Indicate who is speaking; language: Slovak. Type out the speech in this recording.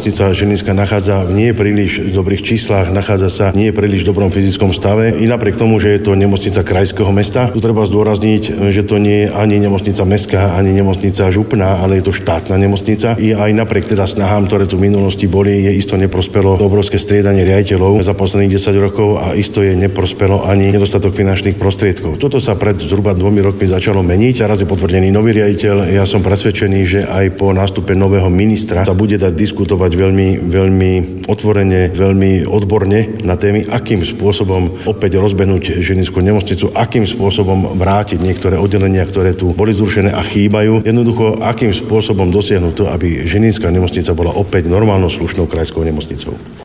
Speaker 1: nemocnica Žilinská nachádza v nie príliš dobrých číslach, nachádza sa v nie príliš dobrom fyzickom stave. I napriek tomu, že je to nemocnica krajského mesta, tu treba zdôrazniť, že to nie je ani nemocnica mestská, ani nemocnica župná, ale je to štátna nemocnica. I aj napriek teda snahám, ktoré tu v minulosti boli, je isto neprospelo obrovské striedanie riaditeľov za posledných 10 rokov a isto je neprospelo ani nedostatok finančných prostriedkov. Toto sa pred zhruba 2 rokmi začalo meniť a raz je potvrdený nový riaditeľ. Ja som presvedčený, že aj po nástupe nového ministra sa bude dať diskutovať veľmi otvorene, veľmi odborne na témy, akým spôsobom opäť rozbehnúť Žilinskú nemocnicu, akým spôsobom vrátiť niektoré oddelenia, ktoré tu boli zrušené a chýbajú. Jednoducho, akým spôsobom dosiahnuť to, aby Žilinská nemocnica bola opäť normálnou slušnou krajskou nemocnicou.